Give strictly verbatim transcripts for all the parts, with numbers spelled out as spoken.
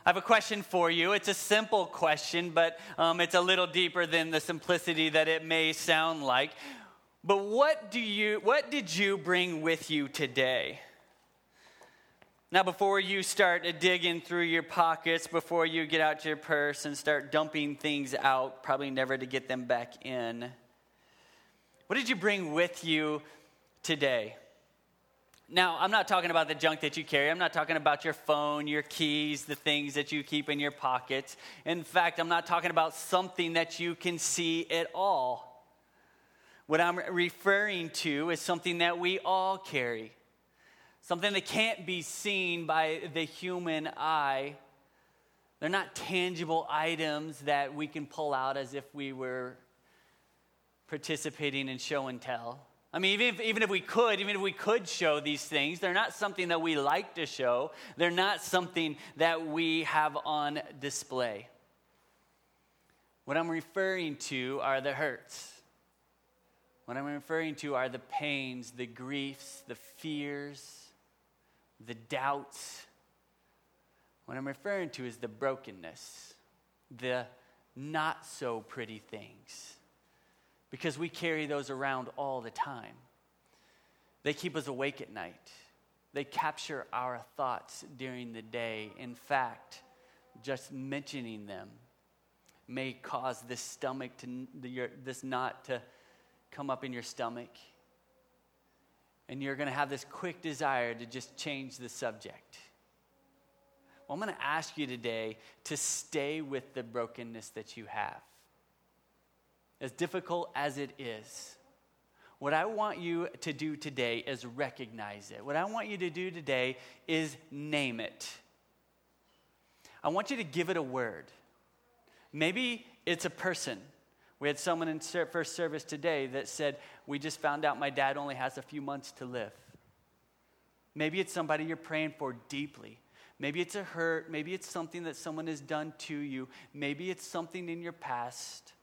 I have a question for you. It's a simple question, but um, it's a little deeper than the simplicity that it may sound like. But what do you, what did you bring with you today? Now, before you start digging through your pockets, before you get out your purse and start dumping things out, probably never to get them back in, what did you bring with you today? Now, I'm not talking about the junk that you carry. I'm not talking about your phone, your keys, the things that you keep in your pockets. In fact, I'm not talking about something that you can see at all. What I'm referring to is something that we all carry. Something that can't be seen by the human eye. They're not tangible items that we can pull out as if we were participating in show and tell. I mean, even if, even if we could, even if we could show these things, they're not something that we like to show. They're not something that we have on display. What I'm referring to are the hurts. What I'm referring to are the pains, the griefs, the fears, the doubts. What I'm referring to is the brokenness, the not so pretty things. Because we carry those around all the time. They keep us awake at night. They capture our thoughts during the day. In fact, just mentioning them may cause this stomach to, this knot to come up in your stomach. And you're going to have this quick desire to just change the subject. Well, I'm going to ask you today to stay with the brokenness that you have. As difficult as it is, what I want you to do today is recognize it. What I want you to do today is name it. I want you to give it a word. Maybe it's a person. We had someone in first service today that said, we just found out my dad only has a few months to live. Maybe it's somebody you're praying for deeply. Maybe it's a hurt. Maybe it's something that someone has done to you. Maybe it's something in your past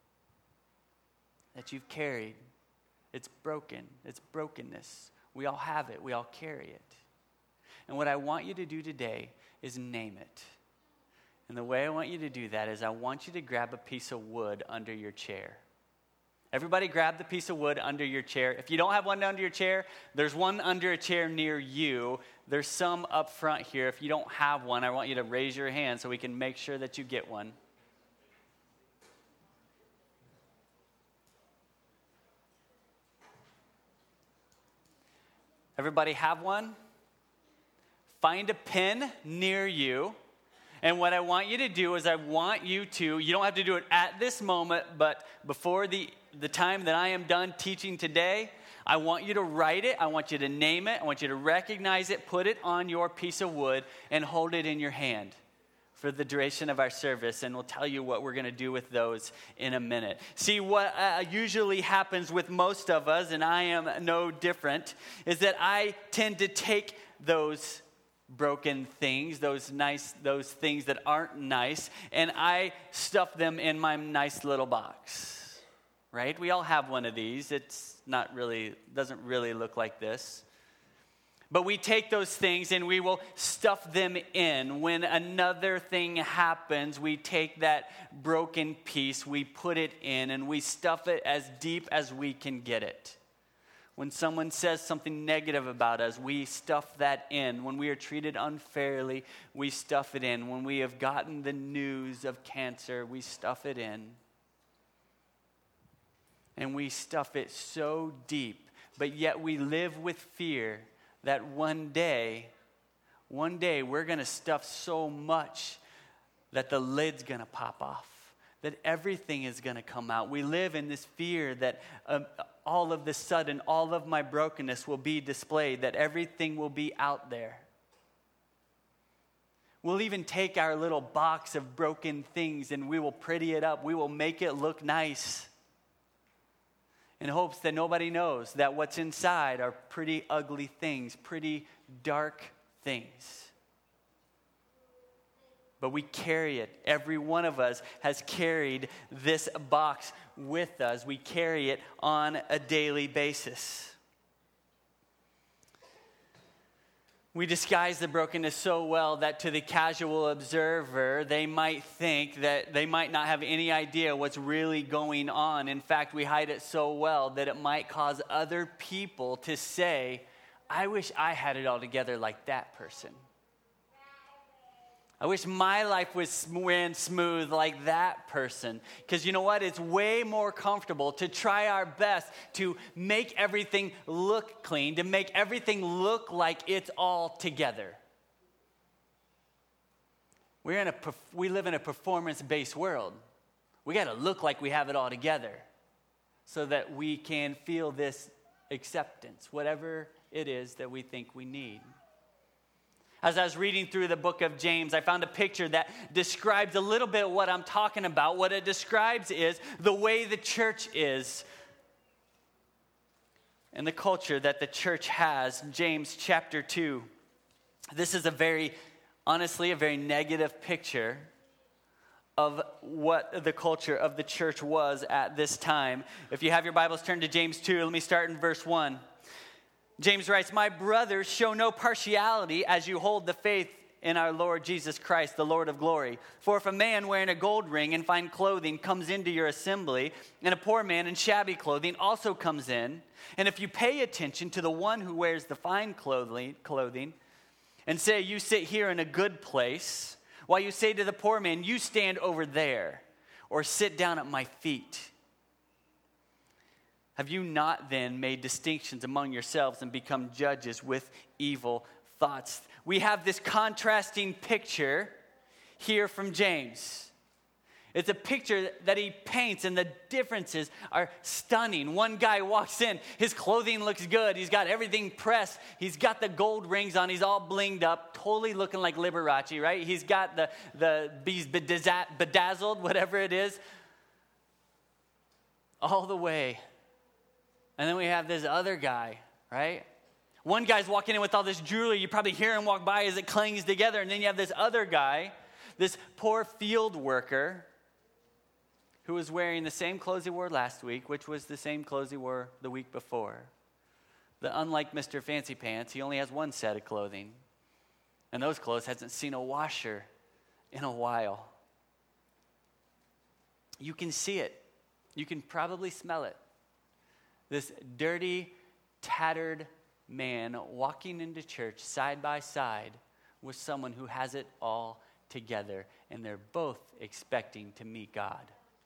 that you've carried. It's broken. It's brokenness. We all have it. We all carry it. And what I want you to do today is name it. And the way I want you to do that is I want you to grab a piece of wood under your chair. Everybody grab the piece of wood under your chair. If you don't have one under your chair, there's one under a chair near you. There's some up front here. If you don't have one, I want you to raise your hand so we can make sure that you get one. Everybody have one? Find a pen near you. And what I want you to do is I want you to, you don't have to do it at this moment, but before the, the time that I am done teaching today, I want you to write it. I want you to name it. I want you to recognize it, put it on your piece of wood, and hold it in your hand for the duration of our service, and we'll tell you what we're going to do with those in a minute. See, what uh, usually happens with most of us, and I am no different, is that I tend to take those broken things, those nice, those things that aren't nice, and I stuff them in my nice little box, right? We all have one of these. It's not really, doesn't really look like this. But we take those things and we will stuff them in. When another thing happens, we take that broken piece, we put it in, and we stuff it as deep as we can get it. When someone says something negative about us, we stuff that in. When we are treated unfairly, we stuff it in. When we have gotten the news of cancer, we stuff it in. And we stuff it so deep, but yet we live with fear that one day, one day we're going to stuff so much that the lid's going to pop off, that everything is going to come out. We live in this fear that um, all of the sudden, all of my brokenness will be displayed, that everything will be out there. We'll even take our little box of broken things and we will pretty it up. We will make it look nice in hopes that nobody knows that what's inside are pretty ugly things, pretty dark things. But we carry it. Every one of us has carried this box with us. We carry it on a daily basis. We disguise the brokenness so well that to the casual observer, they might think that they might not have any idea what's really going on. In fact, we hide it so well that it might cause other people to say, I wish I had it all together like that person. I wish my life was ran smooth like that person. Because you know what? It's way more comfortable to try our best to make everything look clean, to make everything look like it's all together. We're in a, we live in a performance-based world. We got to look like we have it all together so that we can feel this acceptance, whatever it is that we think we need. As I was reading through the book of James, I found a picture that describes a little bit what I'm talking about. What it describes is the way the church is and the culture that the church has. James chapter two. This is a very, honestly, a very negative picture of what the culture of the church was at this time. If you have your Bibles, turn to James two. Let me start in verse one. James writes, my brothers, show no partiality as you hold the faith in our Lord Jesus Christ, the Lord of glory. For if a man wearing a gold ring and fine clothing comes into your assembly, and a poor man in shabby clothing also comes in, and if you pay attention to the one who wears the fine clothing, and say, you sit here in a good place, while you say to the poor man, you stand over there, or sit down at my feet. Have you not then made distinctions among yourselves and become judges with evil thoughts? We have this contrasting picture here from James. It's a picture that he paints, and the differences are stunning. One guy walks in, his clothing looks good, he's got everything pressed, he's got the gold rings on, he's all blinged up, totally looking like Liberace, right? He's got the, the he's bedazzled, whatever it is, all the way. And then we have this other guy, right? One guy's walking in with all this jewelry. You probably hear him walk by as it clings together. And then you have this other guy, this poor field worker, who was wearing the same clothes he wore last week, which was the same clothes he wore the week before. But unlike Mister Fancy Pants, he only has one set of clothing. And those clothes hasn't seen a washer in a while. You can see it. You can probably smell it. This dirty, tattered man walking into church side by side with someone who has it all together, and they're both expecting to meet God.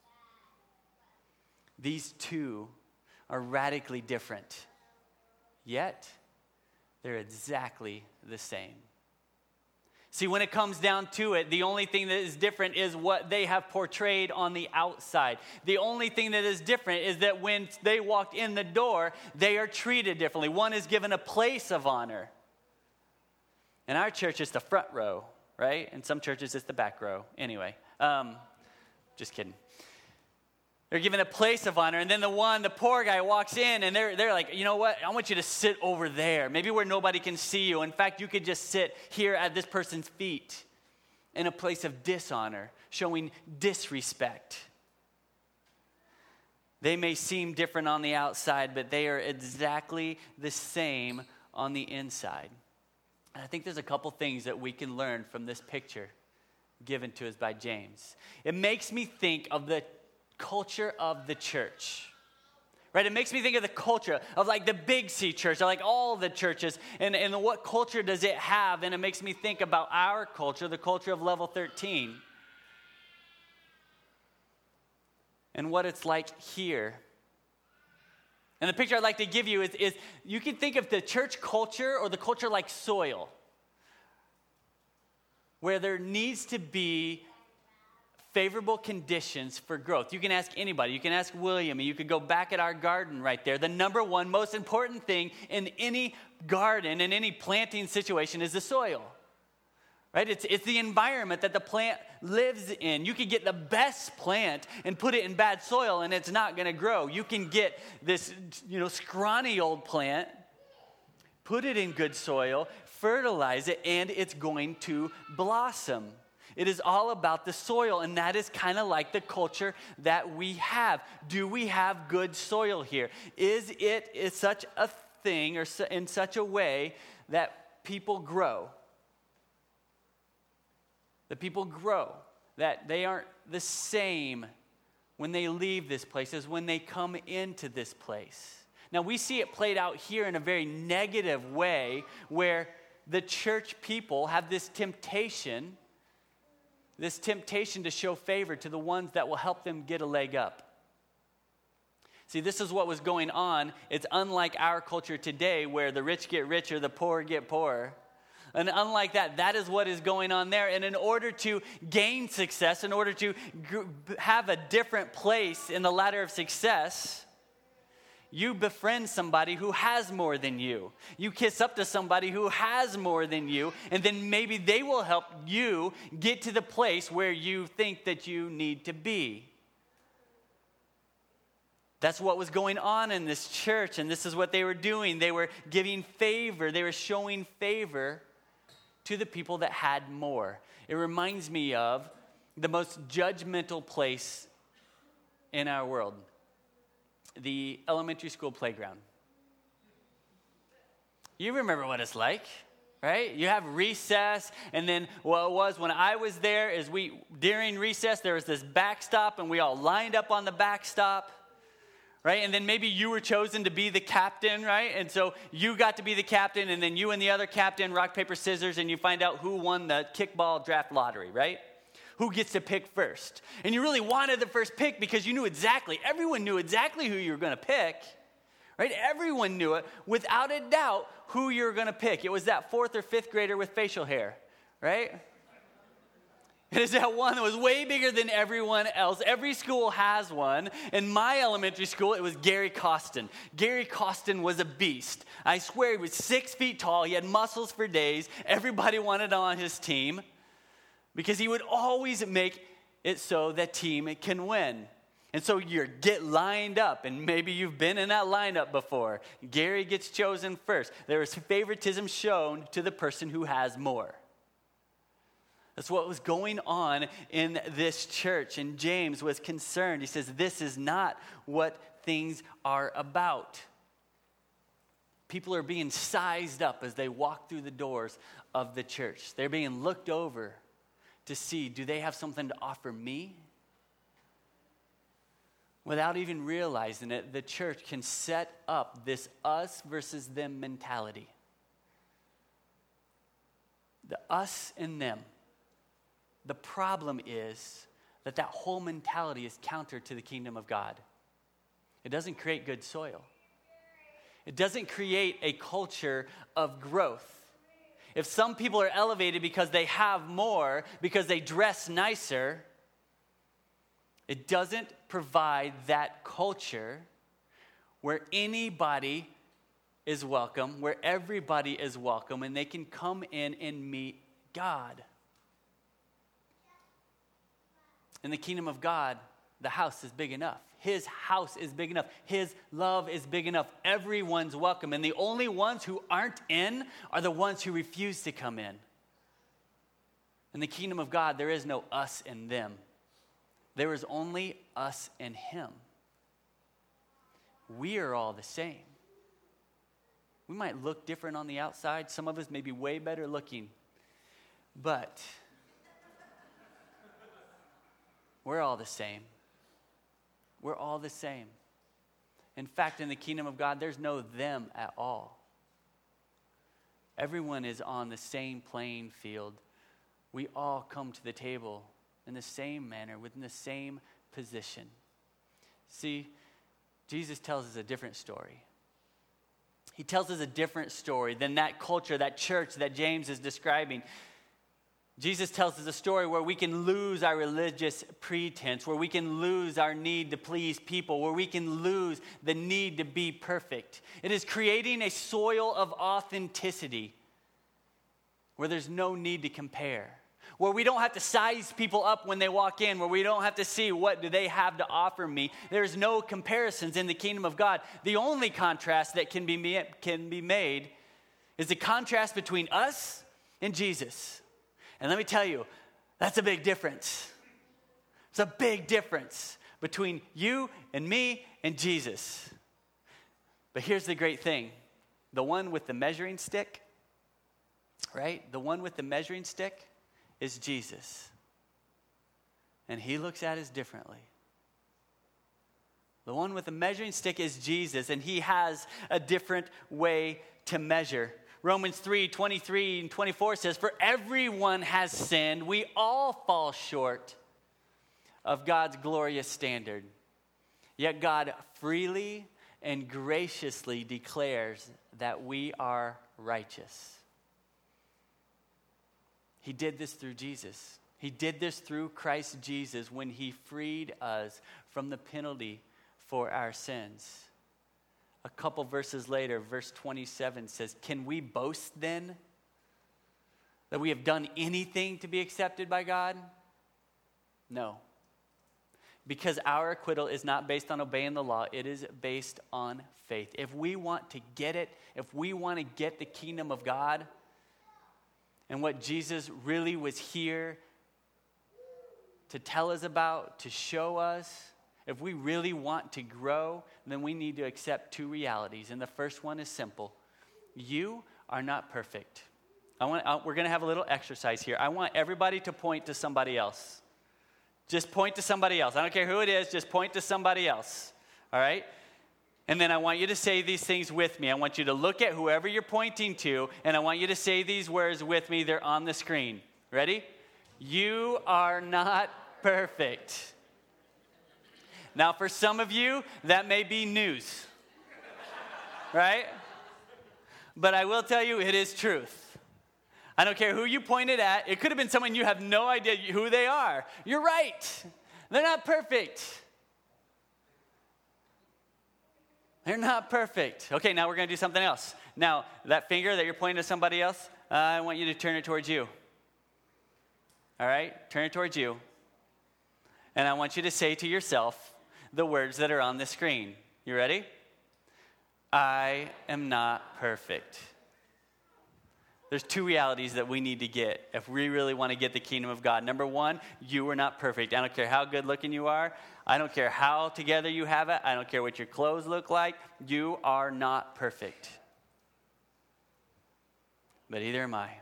These two are radically different, yet they're exactly the same. See, when it comes down to it, the only thing that is different is what they have portrayed on the outside. The only thing that is different is that when they walked in the door, they are treated differently. One is given a place of honor. In our church, it's the front row, right? In some churches, it's the back row. Anyway, um, just kidding. They're given a place of honor, and then the one, the poor guy, walks in, and they're they're like, you know what? I want you to sit over there, maybe where nobody can see you. In fact, you could just sit here at this person's feet in a place of dishonor, showing disrespect. They may seem different on the outside, but they are exactly the same on the inside. And I think there's a couple things that we can learn from this picture given to us by James. It makes me think of the culture of the church, right? It makes me think of the culture of like the Big C church, or like all the churches, and, and what culture does it have? And it makes me think about our culture, the culture of Level thirteen, and what it's like here. And the picture I'd like to give you is, is you can think of the church culture or the culture like soil, where there needs to be favorable conditions for growth. You can ask anybody. You can ask William, and you could go back at our garden right there. The number one most important thing in any garden, in any planting situation, is the soil. Right? It's, it's the environment that the plant lives in. You could get the best plant and put it in bad soil, and it's not going to grow. You can get this, you know, scrawny old plant, put it in good soil, fertilize it, and it's going to blossom. It is all about the soil, and that is kind of like the culture that we have. Do we have good soil here? Is it is such a thing or in such a way that people grow. The people grow. That they aren't the same when they leave this place as when they come into this place. Now, we see it played out here in a very negative way where the church people have this temptation, this temptation to show favor to the ones that will help them get a leg up. See, this is what was going on. It's unlike our culture today where the rich get richer, the poor get poorer. And unlike that, that is what is going on there. And in order to gain success, in order to g- have a different place in the ladder of success, you befriend somebody who has more than you. You kiss up to somebody who has more than you, and then maybe they will help you get to the place where you think that you need to be. That's what was going on in this church, and this is what they were doing. They were giving favor. They were showing favor to the people that had more. It reminds me of the most judgmental place in our world, the elementary school playground. You remember what it's like, right? You have recess, and then what it was when I was there is we, during recess, there was this backstop, and we all lined up on the backstop. Right? And then maybe you were chosen to be the captain, right? And so you got to be the captain, and then you and the other captain, rock, paper, scissors, and you find out who won the kickball draft lottery, right? Who gets to pick first? And you really wanted the first pick because you knew exactly, everyone knew exactly who you were going to pick, right? Everyone knew it without a doubt who you were going to pick. It was that fourth or fifth grader with facial hair, right? It is that one that was way bigger than everyone else. Every school has one. In my elementary school, it was Gary Costin. Gary Costin was a beast. I swear he was six feet tall. He had muscles for days. Everybody wanted on his team because he would always make it so that team can win. And so you get lined up, and maybe you've been in that lineup before. Gary gets chosen first. There is favoritism shown to the person who has more. That's what was going on in this church. And James was concerned. He says, this is not what things are about. People are being sized up as they walk through the doors of the church. They're being looked over to see, do they have something to offer me? Without even realizing it, the church can set up this us versus them mentality. The us and them. The problem is that that whole mentality is counter to the kingdom of God. It doesn't create good soil. It doesn't create a culture of growth. If some people are elevated because they have more, because they dress nicer, it doesn't provide that culture where anybody is welcome, where everybody is welcome, and they can come in and meet God. In the kingdom of God, the house is big enough. His house is big enough. His love is big enough. Everyone's welcome. And the only ones who aren't in are the ones who refuse to come in. In the kingdom of God, there is no us and them. There is only us and him. We are all the same. We might look different on the outside. Some of us may be way better looking. But we're all the same. We're all the same. In fact, in the kingdom of God, there's no them at all. Everyone is on the same playing field. We all come to the table in the same manner, within the same position. See, Jesus tells us a different story. He tells us a different story than that culture, that church that James is describing. Jesus tells us a story where we can lose our religious pretense, where we can lose our need to please people, where we can lose the need to be perfect. It is creating a soil of authenticity where there's no need to compare, where we don't have to size people up when they walk in, where we don't have to see what do they have to offer me. There's no comparisons in the kingdom of God. The only contrast that can be, can be made is the contrast between us and Jesus. And let me tell you, that's a big difference. It's a big difference between you and me and Jesus. But here's the great thing. The one with the measuring stick right? The one with the measuring stick is Jesus. And he looks at us differently. The one with the measuring stick is Jesus, and he has a different way to measure. Romans three, twenty-three and twenty-four says, "For everyone has sinned. We all fall short of God's glorious standard. Yet God freely and graciously declares that we are righteous." He did this through Jesus. He did this through Christ Jesus when he freed us from the penalty for our sins. A couple verses later, verse twenty-seven says, "Can we boast then that we have done anything to be accepted by God? No. Because our acquittal is not based on obeying the law, it is based on faith." If we want to get it, if we want to get the kingdom of God and what Jesus really was here to tell us about, to show us, if we really want to grow, then we need to accept two realities. And the first one is simple. You are not perfect. I want, I, we're going to have a little exercise here. I want everybody to point to somebody else. Just point to somebody else. I don't care who it is, just point to somebody else. All right? And then I want you to say these things with me. I want you to look at whoever you're pointing to, and I want you to say these words with me. They're on the screen. Ready? You are not perfect. Now, for some of you, that may be news, right? But I will tell you, it is truth. I don't care who you pointed at. It could have been someone you have no idea who they are. You're right. They're not perfect. They're not perfect. Okay, now we're going to do something else. Now, that finger that you're pointing to somebody else, uh, I want you to turn it towards you. All right? Turn it towards you. And I want you to say to yourself the words that are on the screen. You ready? I am not perfect. There's two realities that we need to get if we really want to get the kingdom of God. Number one, you are not perfect. I don't care how good looking you are. I don't care how together you have it. I don't care what your clothes look like. You are not perfect. But either am I.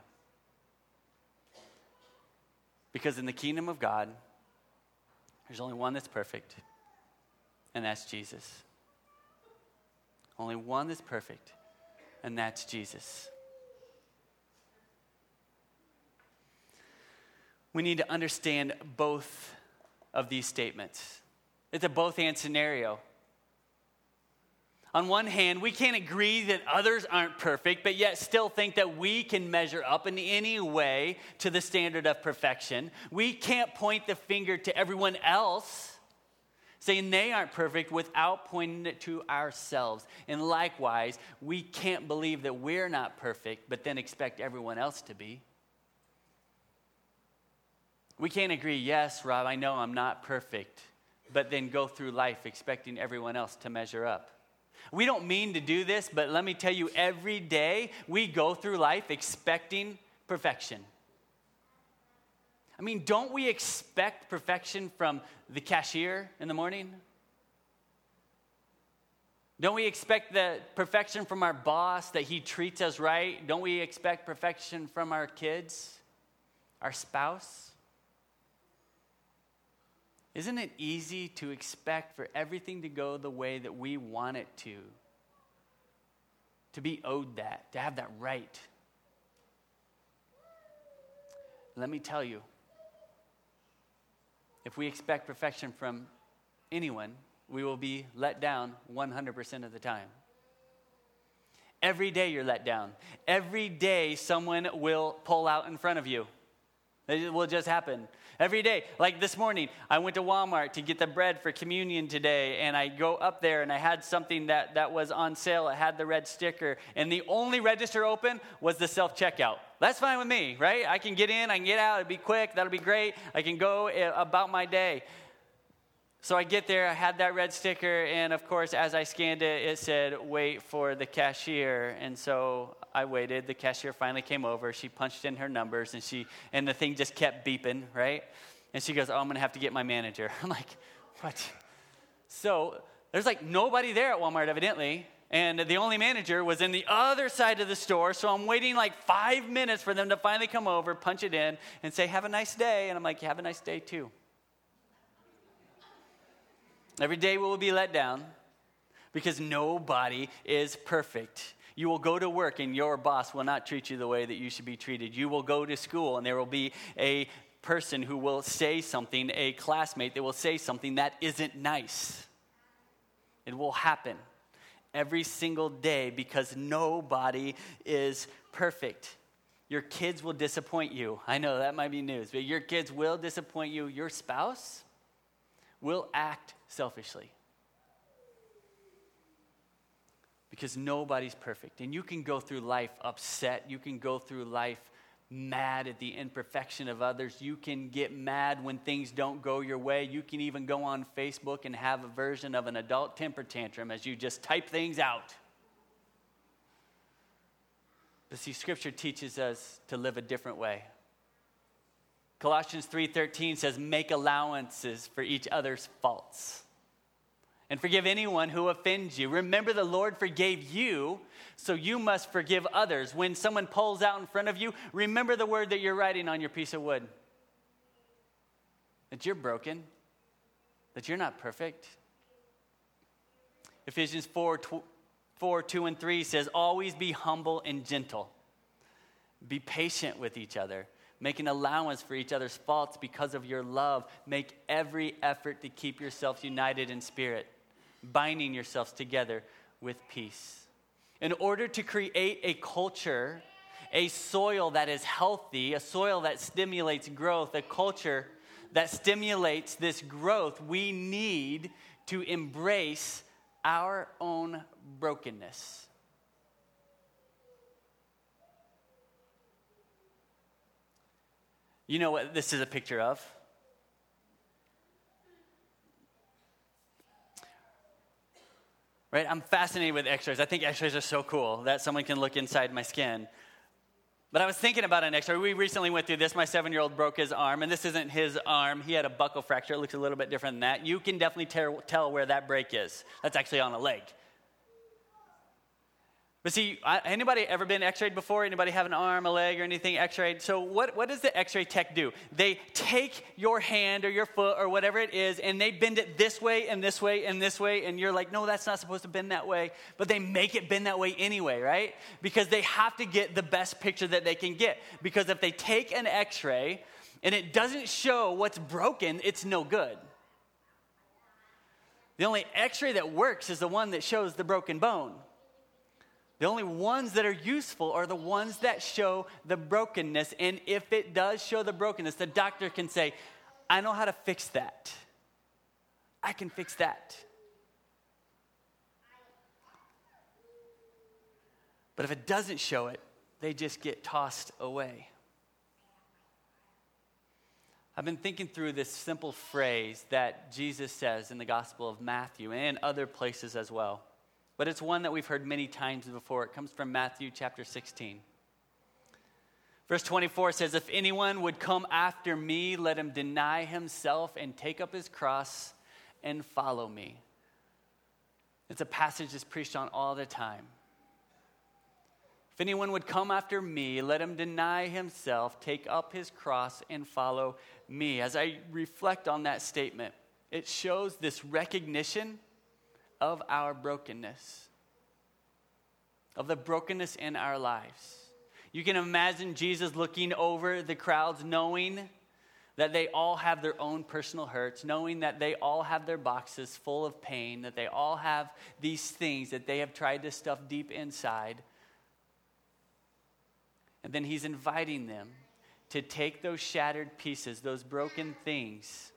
Because in the kingdom of God, there's only one that's perfect, and that's Jesus. Only one that's perfect, and that's Jesus. We need to understand both of these statements. It's a both-and scenario. On one hand, we can't agree that others aren't perfect, but yet still think that we can measure up in any way to the standard of perfection. We can't point the finger to everyone else, saying they aren't perfect, without pointing it to ourselves. And likewise, we can't believe that we're not perfect, but then expect everyone else to be. We can't agree, yes, Rob, I know I'm not perfect, but then go through life expecting everyone else to measure up. We don't mean to do this, but let me tell you, every day we go through life expecting perfection. I mean, don't we expect perfection from the cashier in the morning? Don't we expect the perfection from our boss, that he treats us right? Don't we expect perfection from our kids, our spouse? Isn't it easy to expect for everything to go the way that we want it to? To be owed that, to have that right. Let me tell you, if we expect perfection from anyone, we will be let down one hundred percent of the time. Every day you're let down. Every day someone will pull out in front of you. It will just happen. Every day. Like this morning, I went to Walmart to get the bread for communion today, and I go up there, and I had something that, that was on sale. It had the red sticker, and the only register open was the self-checkout. That's fine with me, right? I can get in, I can get out. It'll be quick. That'll be great. I can go about my day. So I get there, I had that red sticker, and of course, as I scanned it, it said, wait for the cashier. And so I waited. The cashier finally came over. She punched in her numbers, and she and the thing just kept beeping, right? And she goes, oh, I'm going to have to get my manager. I'm like, what? So there's like nobody there at Walmart, evidently. And the only manager was in the other side of the store, so I'm waiting like five minutes for them to finally come over, punch it in, and say, have a nice day. And I'm like, have a nice day too. Every day we will be let down because nobody is perfect. You will go to work and your boss will not treat you the way that you should be treated. You will go to school and there will be a person who will say something, a classmate that will say something that isn't nice. It will happen every single day because nobody is perfect. Your kids will disappoint you. I know that might be news, but your kids will disappoint you. Your spouse will act selfishly because nobody's perfect. And you can go through life upset. You can go through life mad at the imperfection of others. You can get mad when things don't go your way. You can even go on Facebook and have a version of an adult temper tantrum as you just type things out. But see, Scripture teaches us to live a different way. Colossians three thirteen says, make allowances for each other's faults and forgive anyone who offends you. Remember, the Lord forgave you, so you must forgive others. When someone pulls out in front of you, remember the word that you're writing on your piece of wood. That you're broken, that you're not perfect. Ephesians four, two and three says, always be humble and gentle. Be patient with each other. Make an allowance for each other's faults because of your love. Make every effort to keep yourselves united in spirit, binding yourselves together with peace. In order to create a culture, a soil that is healthy, a soil that stimulates growth, a culture that stimulates this growth, we need to embrace our own brokenness. You know what this is a picture of? Right? I'm fascinated with x-rays. I think x-rays are so cool that someone can look inside my skin. But I was thinking about an x-ray. We recently went through this. My seven-year-old broke his arm, and this isn't his arm. He had a buckle fracture. It looks a little bit different than that. You can definitely ter- tell where that break is. That's actually on a leg. But see, anybody ever been x-rayed before? Anybody have an arm, a leg, or anything x-rayed? So what, what does the x-ray tech do? They take your hand or your foot or whatever it is, and they bend it this way and this way and this way, and you're like, no, that's not supposed to bend that way. But they make it bend that way anyway, right? Because they have to get the best picture that they can get. Because if they take an x-ray and it doesn't show what's broken, it's no good. The only x-ray that works is the one that shows the broken bone. The only ones that are useful are the ones that show the brokenness. And if it does show the brokenness, the doctor can say, I know how to fix that. I can fix that. But if it doesn't show it, they just get tossed away. I've been thinking through this simple phrase that Jesus says in the Gospel of Matthew and other places as well. But it's one that we've heard many times before. It comes from Matthew chapter sixteen. Verse twenty-four says, if anyone would come after me, let him deny himself and take up his cross and follow me. It's a passage that's preached on all the time. If anyone would come after me, let him deny himself, take up his cross, and follow me. As I reflect on that statement, it shows this recognition of our brokenness, of the brokenness in our lives. You can imagine Jesus looking over the crowds, knowing that they all have their own personal hurts, knowing that they all have their boxes full of pain, that they all have these things that they have tried to stuff deep inside. And then he's inviting them to take those shattered pieces, those broken things,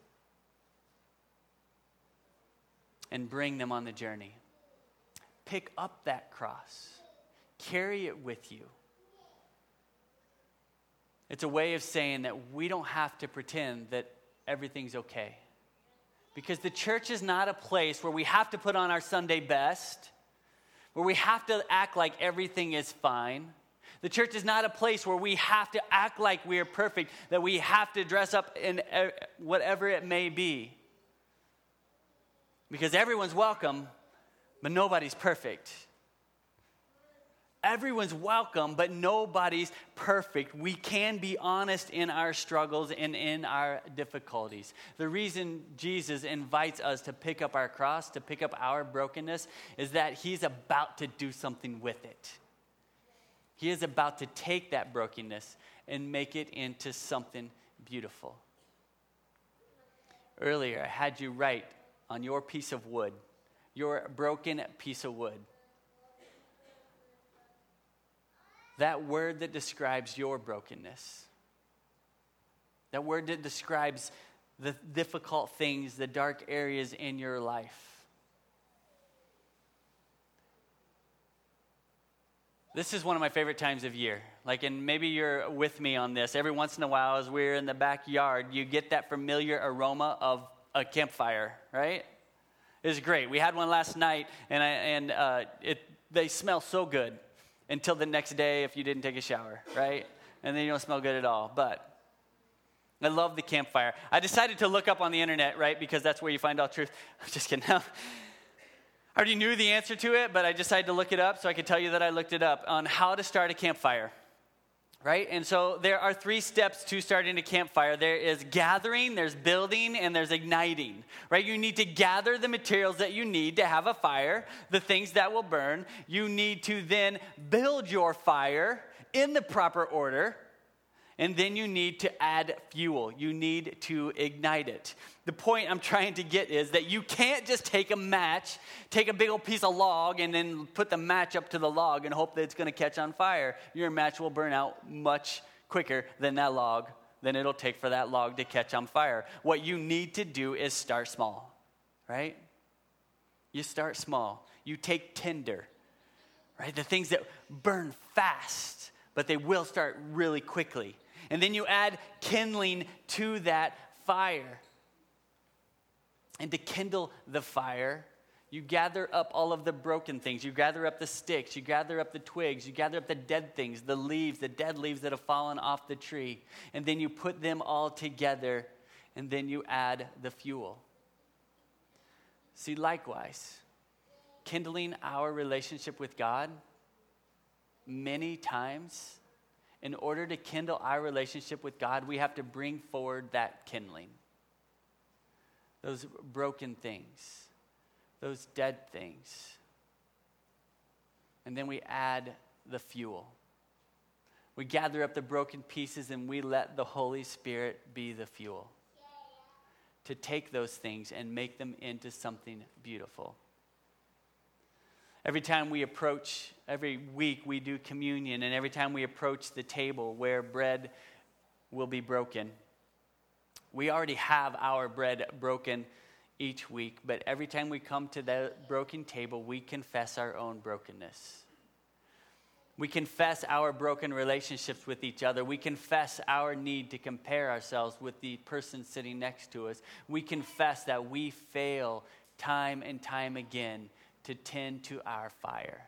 and bring them on the journey. Pick up that cross. Carry it with you. It's a way of saying that we don't have to pretend that everything's okay. Because the church is not a place where we have to put on our Sunday best, where we have to act like everything is fine. The church is not a place where we have to act like we are perfect, that we have to dress up in whatever it may be. Because everyone's welcome, but nobody's perfect. Everyone's welcome, but nobody's perfect. We can be honest in our struggles and in our difficulties. The reason Jesus invites us to pick up our cross, to pick up our brokenness, is that he's about to do something with it. He is about to take that brokenness and make it into something beautiful. Earlier, I had you write on your piece of wood, your broken piece of wood, that word that describes your brokenness. That word that describes the difficult things, the dark areas in your life. This is one of my favorite times of year. Like, and maybe you're with me on this. Every once in a while, as we're in the backyard, you get that familiar aroma of a campfire, right? It's great. We had one last night, and I, and uh, it they smell so good. Until the next day if you didn't take a shower, right? And then you don't smell good at all. But I love the campfire. I decided to look up on the internet, right? Because that's where you find all truth. I'm just kidding. I already knew the answer to it, but I decided to look it up so I could tell you that I looked it up on how to start a campfire, right? And so there are three steps to starting a campfire. There is gathering, there's building, and there's igniting, right? You need to gather the materials that you need to have a fire, the things that will burn. You need to then build your fire in the proper order, and then you need to add fuel. You need to ignite it. The point I'm trying to get is that you can't just take a match, take a big old piece of log, and then put the match up to the log and hope that it's going to catch on fire. Your match will burn out much quicker than that log, than it'll take for that log to catch on fire. What you need to do is start small, right? You start small. You take tinder, right? The things that burn fast, but they will start really quickly. And then you add kindling to that fire. And to kindle the fire, you gather up all of the broken things. You gather up the sticks. You gather up the twigs. You gather up the dead things, the leaves, the dead leaves that have fallen off the tree. And then you put them all together, and then you add the fuel. See, likewise, kindling our relationship with God, many times, in order to kindle our relationship with God, we have to bring forward that kindling. Those broken things, those dead things. And then we add the fuel. We gather up the broken pieces and we let the Holy Spirit be the fuel to take those things and make them into something beautiful. Every time we approach, every week we do communion, and every time we approach the table where bread will be broken, we already have our bread broken each week, but every time we come to the broken table, we confess our own brokenness. We confess our broken relationships with each other. We confess our need to compare ourselves with the person sitting next to us. We confess that we fail time and time again to tend to our fire.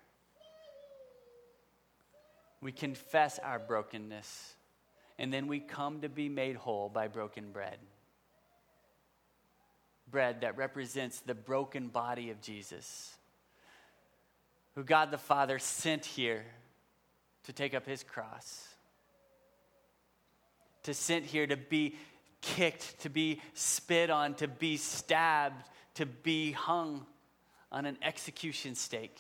We confess our brokenness, and then we come to be made whole by broken bread. Bread that represents the broken body of Jesus, who God the Father sent here to take up his cross, to sent here to be kicked, to be spit on, to be stabbed, to be hung on an execution stake.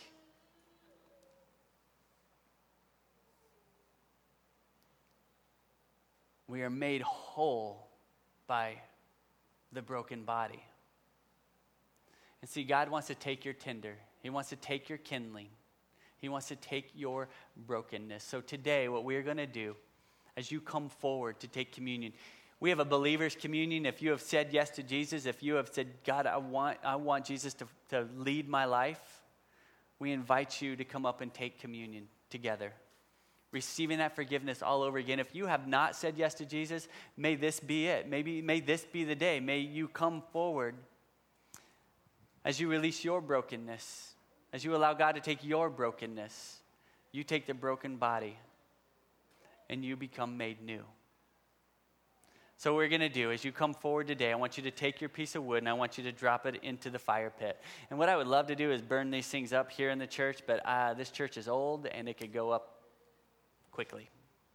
We are made whole by the broken body. And see, God wants to take your tinder. He wants to take your kindling. He wants to take your brokenness. So today, what we're going to do, as you come forward to take communion, we have a believer's communion. If you have said yes to Jesus, if you have said, God, I want I want Jesus to, to lead my life, we invite you to come up and take communion together, receiving that forgiveness all over again. If you have not said yes to Jesus, may this be it. Maybe may this be the day. May you come forward as you release your brokenness, as you allow God to take your brokenness. You take the broken body and you become made new. So what we're going to do is you come forward today, I want you to take your piece of wood and I want you to drop it into the fire pit. And what I would love to do is burn these things up here in the church, but uh, this church is old and it could go up quickly.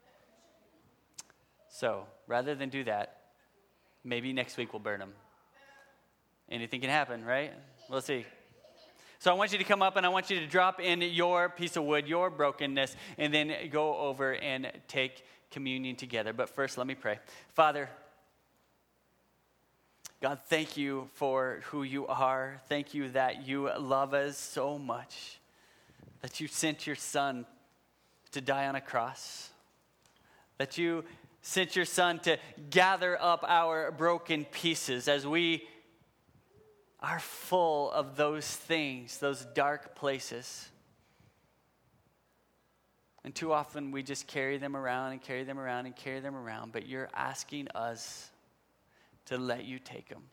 So rather than do that, maybe next week we'll burn them. Anything can happen, right? We'll see. So I want you to come up and I want you to drop in your piece of wood, your brokenness, and then go over and take communion together. But first, let me pray. Father, God, thank you for who you are. Thank you that you love us so much, that you sent your son to die on a cross, that you sent your son to gather up our broken pieces as we are full of those things, those dark places. And too often we just carry them around and carry them around and carry them around, but you're asking us to let you take them.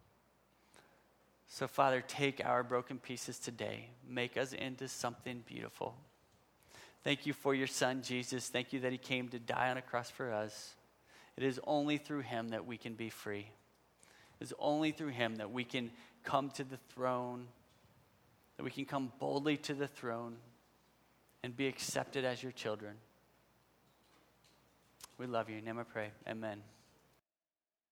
So Father, take our broken pieces today. Make us into something beautiful. Thank you for your son, Jesus. Thank you that he came to die on a cross for us. It is only through him that we can be free. It is only through him that we can come to the throne, that we can come boldly to the throne and be accepted as your children. We love you. In your name I pray. Amen.